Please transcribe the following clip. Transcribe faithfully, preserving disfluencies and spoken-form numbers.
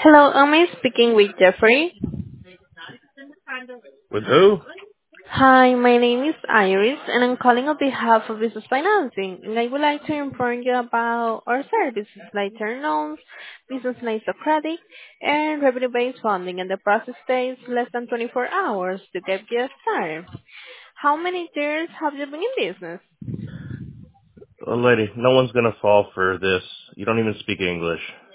Hello, am I speaking with Jeffrey? With who? Hi, my name is Iris, and I'm calling on behalf of Business Financing, and I would like to inform you about our services like term loans, business lines of credit, and revenue-based funding, and the process takes less than twenty-four hours to get you started. How many years have you been in business? Oh, lady, no one's gonna fall for this. You don't even speak English.